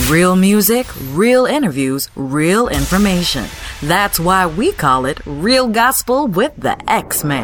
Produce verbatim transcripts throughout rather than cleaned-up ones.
Real music, real interviews, real information. That's why we call it Real Gospel with the X-Man.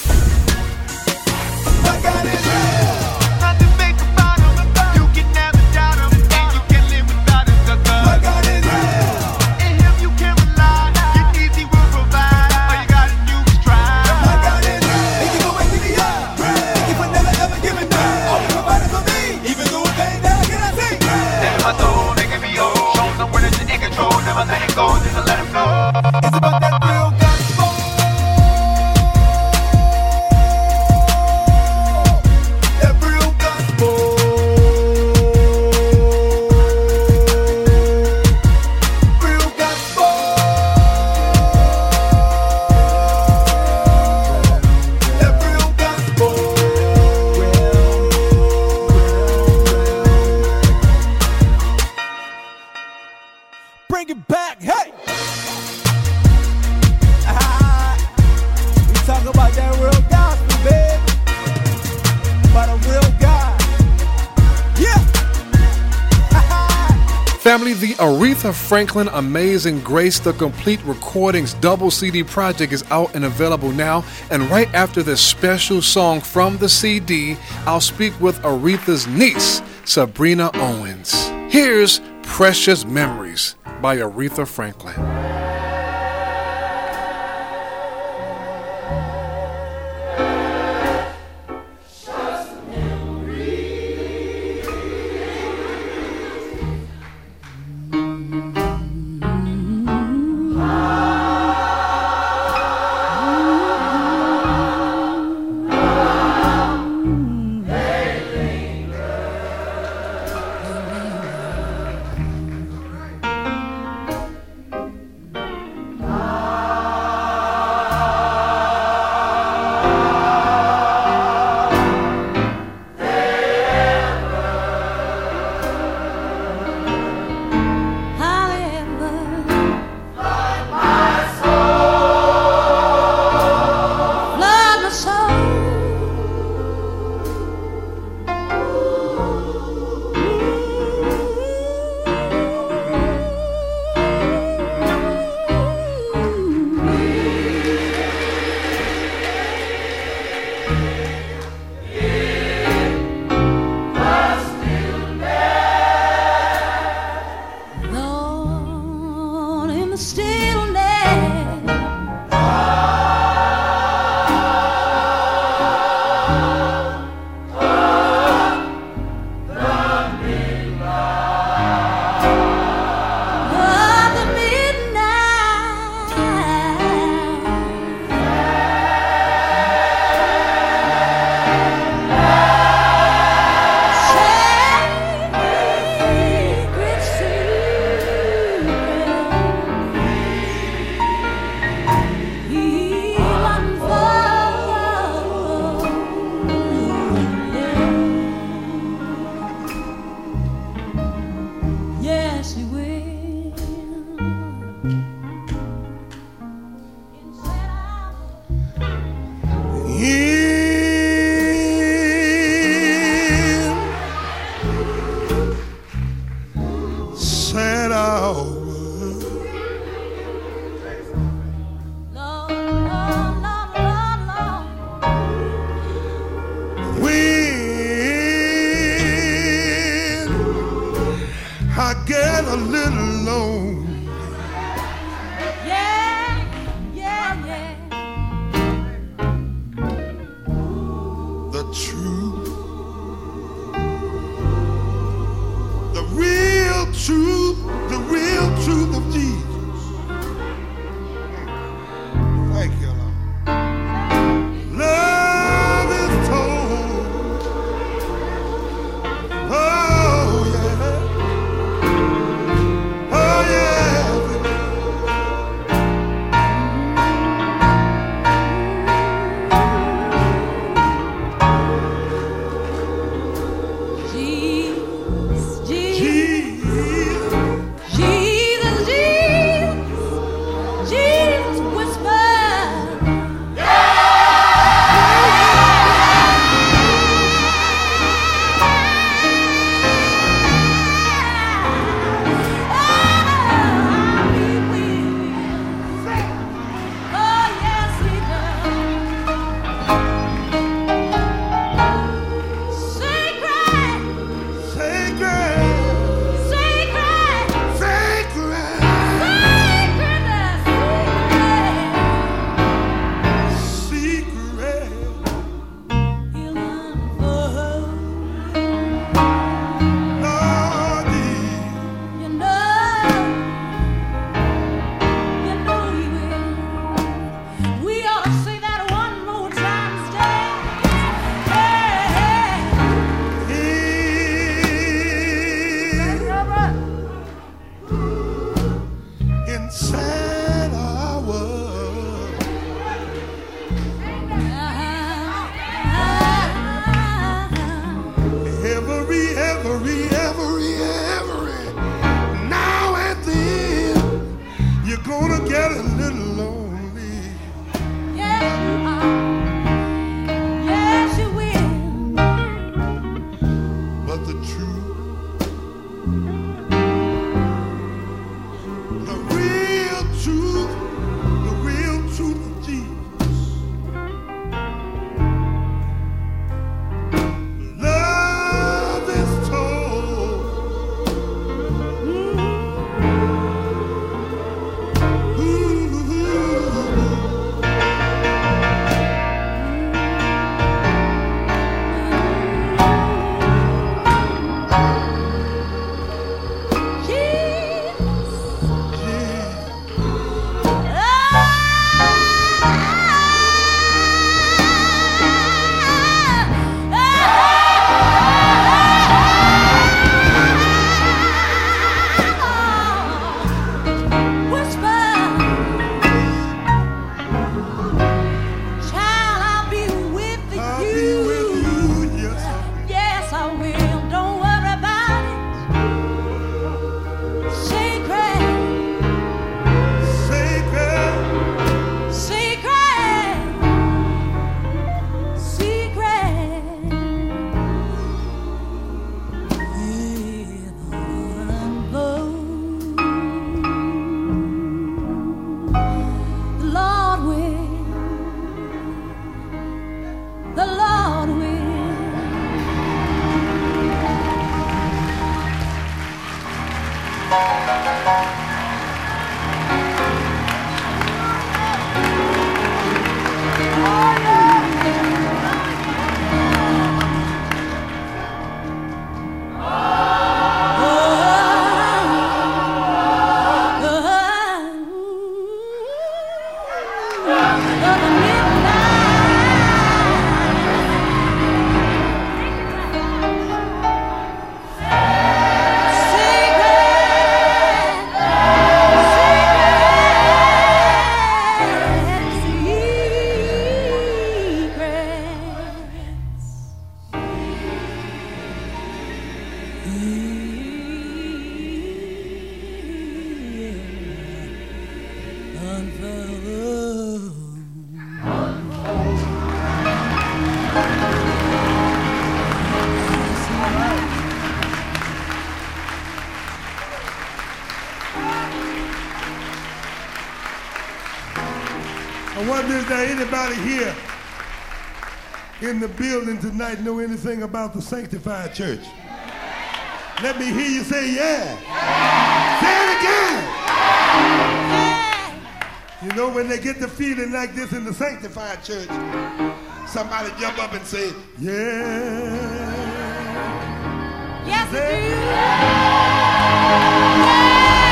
Bring it back, hey! Ah, we talk about that real gospel, baby. About a real God. Yeah! Family, the Aretha Franklin Amazing Grace, the complete recordings double C D project is out and available now. And right after this special song from the C D, I'll speak with Aretha's niece, Sabrina Owens. Here's Precious Memories by Aretha Franklin. Oh yeah. I wonder if there anybody here in the building tonight know anything about the Sanctified Church? Let me hear you say yeah. yeah. Say it again. Yeah. You know, when they get the feeling like this in the Sanctified Church, somebody jump up and say, yeah. Yes, say, it is. Yeah.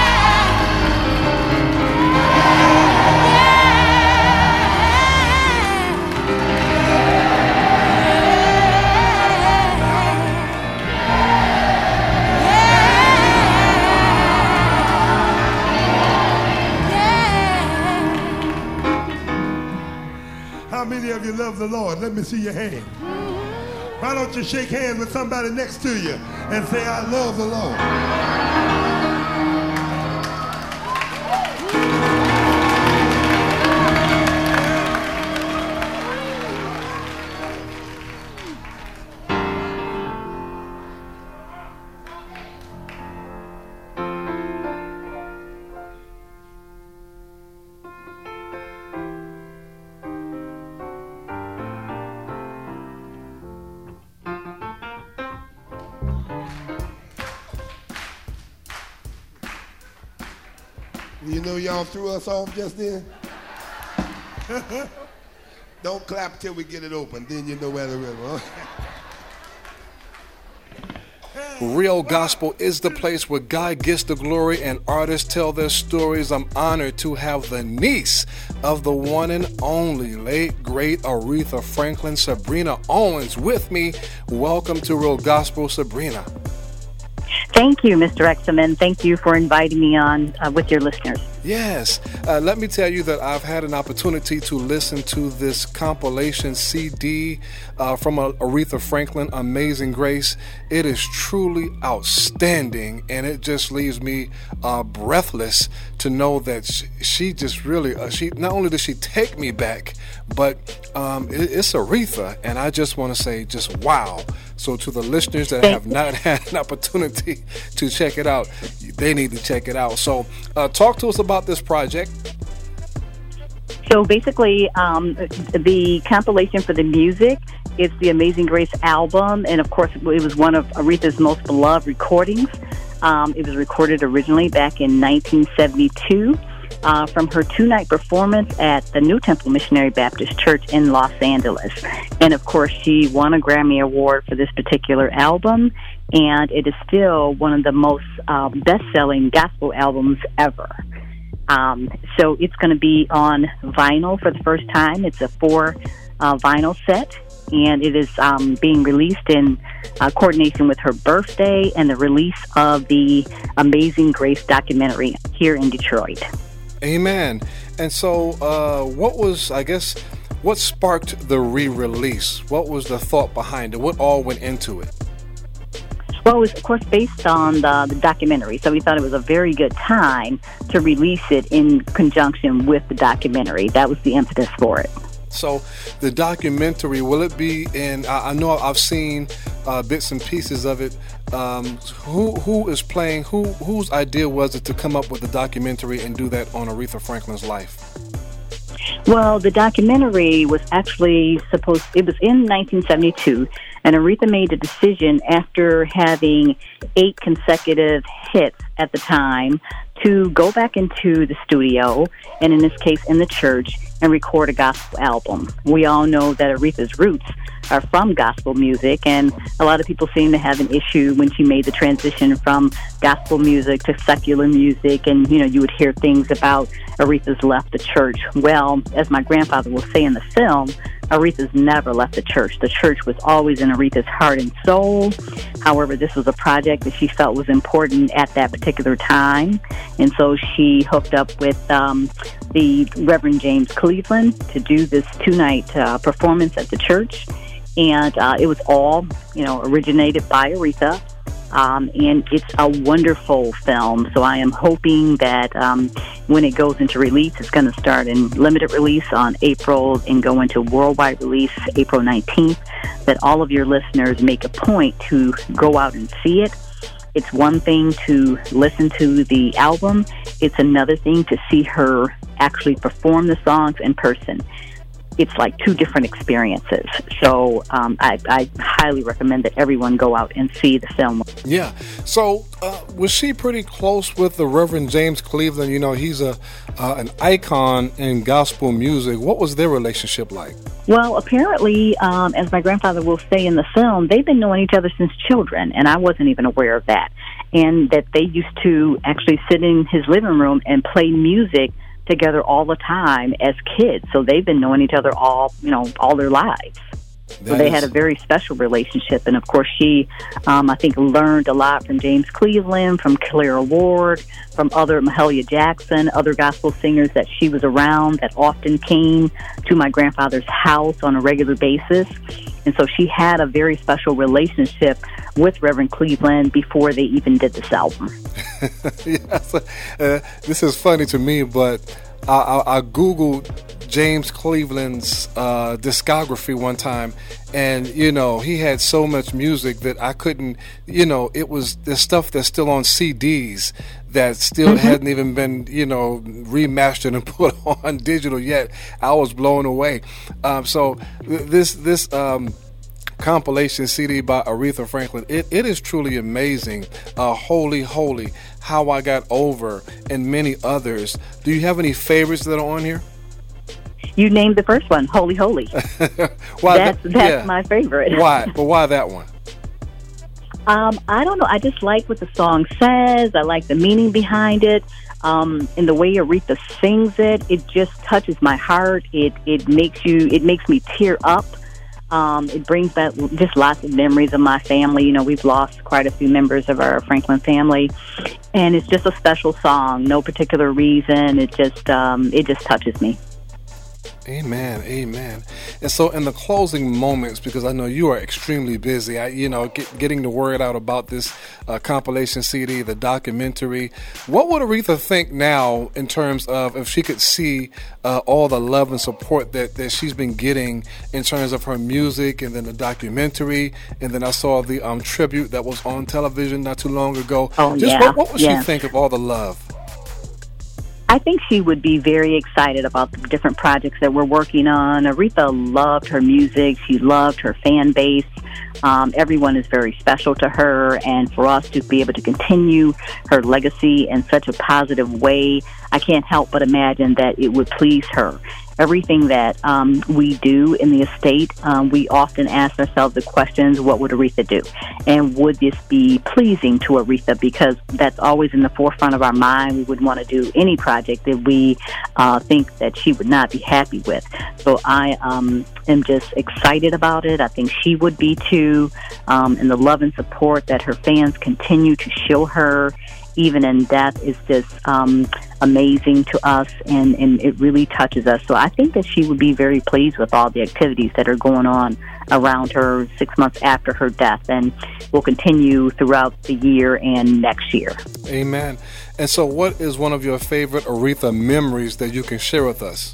How many of you love the Lord? Let me see your hand. Why don't you shake hands with somebody next to you and say, I love the Lord. You know y'all threw us off just then? Don't clap till we get it open, then you know where the rhythm. Real Gospel is the place where God gets the glory and artists tell their stories. I'm honored to have the niece of the one and only late, great Aretha Franklin, Sabrina Owens, with me. Welcome to Real Gospel, Sabrina. Thank you, Mister Exum. Thank you for inviting me on uh, with your listeners. Yes. Uh, let me tell you that I've had an opportunity to listen to this compilation C D uh, from uh, Aretha Franklin, Amazing Grace. It is truly outstanding, and it just leaves me uh, breathless to know that she, she just really, uh, she not only does she take me back, but um, it, it's Aretha, and I just want to say just wow. So to the listeners that Thank have not had an opportunity to check it out, they need to check it out. So uh, talk to us about this project. So basically, um, the compilation for the music is the Amazing Grace album, and of course, it was one of Aretha's most beloved recordings. Um, it was recorded originally back in nineteen seventy-two uh, from her two-night performance at the New Temple Missionary Baptist Church in Los Angeles. And of course, she won a Grammy Award for this particular album, and it is still one of the most uh, best-selling gospel albums ever. Um, so it's going to be on vinyl for the first time. It's a four uh, vinyl set, and it is um, being released in uh, coordination with her birthday and the release of the Amazing Grace documentary here in Detroit. Amen. And so uh, what was, I guess, what sparked the re-release? What was the thought behind it? What all went into it? Well, it was, of course, based on the, the documentary, so we thought it was a very good time to release it in conjunction with the documentary. That was the impetus for it. So the documentary, will it be in, I, I know I've seen uh, bits and pieces of it. Um, who who is playing, who whose idea was it to come up with the documentary and do that on Aretha Franklin's life? Well, the documentary was actually supposed, it was in nineteen seventy-two, and Aretha made a decision after having eight consecutive hits at the time to go back into the studio, and in this case in the church, and record a gospel album. We all know that Aretha's roots are from gospel music, and a lot of people seem to have an issue when she made the transition from gospel music to secular music, and you know, you would hear things about Aretha's left the church. Well, as my grandfather will say in the film, Aretha's never left the church. The church was always in Aretha's heart and soul. However, this was a project that she felt was important at that particular time, and so she hooked up with um, the Reverend James Cleveland to do this two-night uh, performance at the church. And uh, it was all, you know, originated by Aretha. Um, and it's a wonderful film. So I am hoping that um, when it goes into release, it's going to start in limited release on April and go into worldwide release April nineteenth, that all of your listeners make a point to go out and see it. It's one thing to listen to the album. It's another thing to see her actually perform the songs in person. It's like two different experiences. So um, I, I highly recommend that everyone go out and see the film. Yeah. So uh, was she pretty close with the Reverend James Cleveland? You know, he's a uh, an icon in gospel music. What was their relationship like? Well, apparently, um, as my grandfather will say in the film, they've been knowing each other since children, and I wasn't even aware of that. And that they used to actually sit in his living room and play music together all the time as kids. So they've been knowing each other all, you know, all their lives. So they had a very special relationship. And of course, she, um, I think, learned a lot from James Cleveland, from Clara Ward, from other Mahalia Jackson, other gospel singers that she was around that often came to my grandfather's house on a regular basis. And so she had a very special relationship with Reverend Cleveland before they even did this album. Yes, uh, this is funny to me, but I, I, I Googled James Cleveland's uh, discography one time, and you know, he had so much music that I couldn't, you know, it was the stuff that's still on C Ds that still mm-hmm. hadn't even been, you know, remastered and put on digital yet. I was blown away. Um, so th- this this um, compilation C D by Aretha Franklin, it, it is truly amazing. Uh, Holy, Holy, How I Got Over, and many others. Do you have any favorites that are on here? You named the first one, Holy, Holy. Why that's that, that's yeah. my favorite. Why? But why that one? Um, I don't know. I just like what the song says. I like the meaning behind it. Um, and the way Aretha sings it, it just touches my heart. It it makes you. It makes me tear up. Um, it brings back just lots of memories of my family. You know, we've lost quite a few members of our Franklin family, and it's just a special song. No particular reason. It just um, it just touches me. Amen, amen. And so in the closing moments, because I know you are extremely busy, I, you know, get, getting the word out about this uh, compilation C D, the documentary, what would Aretha think now in terms of if she could see uh, all the love and support that, that she's been getting in terms of her music and then the documentary, and then I saw the um, tribute that was on television not too long ago. Oh, Just yeah. what, what would yeah. she think of all the love? I think she would be very excited about the different projects that we're working on. Aretha loved her music. She loved her fan base. Um, everyone is very special to her, and for us to be able to continue her legacy in such a positive way, I can't help but imagine that it would please her. Everything that um, we do in the estate, um, we often ask ourselves the questions, what would Aretha do? And would this be pleasing to Aretha? Because that's always in the forefront of our mind. We wouldn't want to do any project that we uh, think that she would not be happy with. So I um, am just excited about it. I think she would be too. Um, and the love and support that her fans continue to show her, even in death, is just um, amazing to us, and, and it really touches us. So I think that she would be very pleased with all the activities that are going on around her six months after her death, and will continue throughout the year and next year. Amen. And so what is one of your favorite Aretha memories that you can share with us?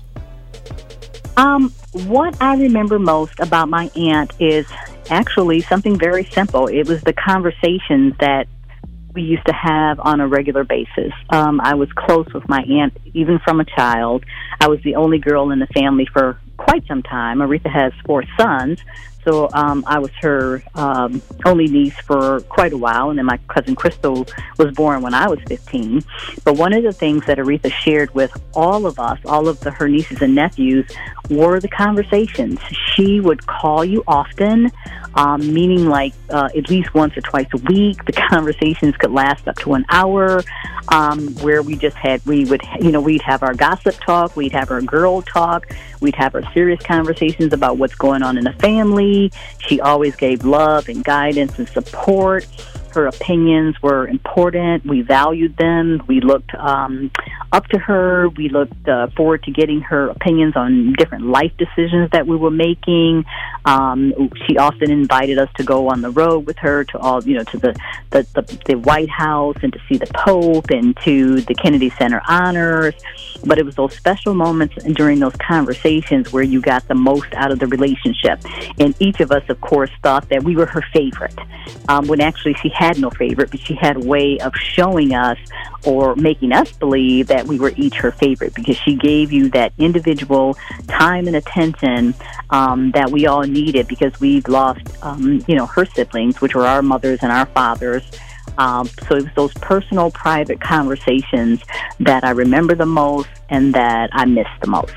Um, what I remember most about my aunt is actually something very simple. It was the conversations that we used to have on a regular basis. Um, I was close with my aunt, even from a child. I was the only girl in the family for quite some time. Aretha has four sons, so um, I was her um, only niece for quite a while, and then my cousin Crystal was born when I was fifteen. But one of the things that Aretha shared with all of us, all of the, her nieces and nephews, were the conversations. She would call you often, um, meaning like uh, at least once or twice a week. The conversations could last up to an hour, um, where we just had, we would, you know, we'd have our gossip talk, we'd have our girl talk, we'd have our serious conversations about what's going on in the family. She always gave love and guidance and support. Her opinions were important. We valued them. We looked um, up to her. We looked uh, forward to getting her opinions on different life decisions that we were making. Um, she often invited us to go on the road with her to all, you know, to the, the, the, the White House and to see the Pope and to the Kennedy Center honors. But it was those special moments during those conversations where you got the most out of the relationship. And each of us, of course, thought that we were her favorite, um, when actually she had no favorite, but she had a way of showing us or making us believe that we were each her favorite, because she gave you that individual time and attention um, that we all needed, because we've lost, um, you know, her siblings, which were our mothers and our fathers. Um, so it was those personal, private conversations that I remember the most and that I miss the most.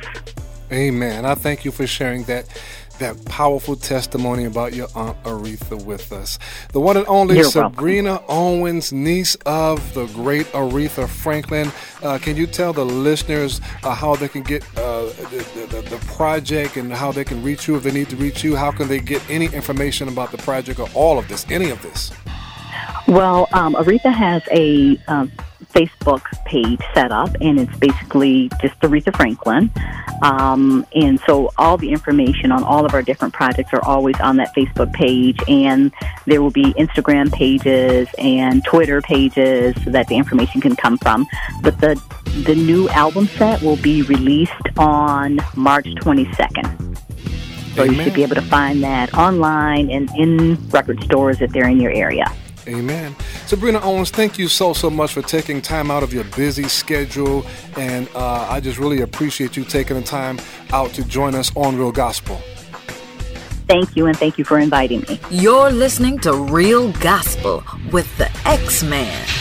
Amen. I thank you for sharing that that powerful testimony about your Aunt Aretha with us. The one and only You're Sabrina welcome. Owens, niece of the great Aretha Franklin. Uh, can you tell the listeners uh, how they can get uh, the, the, the project and how they can reach you if they need to reach you? How can they get any information about the project or all of this, any of this? Well, um, Aretha has a um, Facebook page set up, and it's basically just Aretha Franklin. Um, and so all the information on all of our different projects are always on that Facebook page, and there will be Instagram pages and Twitter pages so that the information can come from. But the the new album set will be released on March twenty-second. So Amen. You should be able to find that online and in record stores if they're in your area. Amen. Sabrina Owens, thank you so, so much for taking time out of your busy schedule. And uh, I just really appreciate you taking the time out to join us on Real Gospel. Thank you, and thank you for inviting me. You're listening to Real Gospel with the X-Man.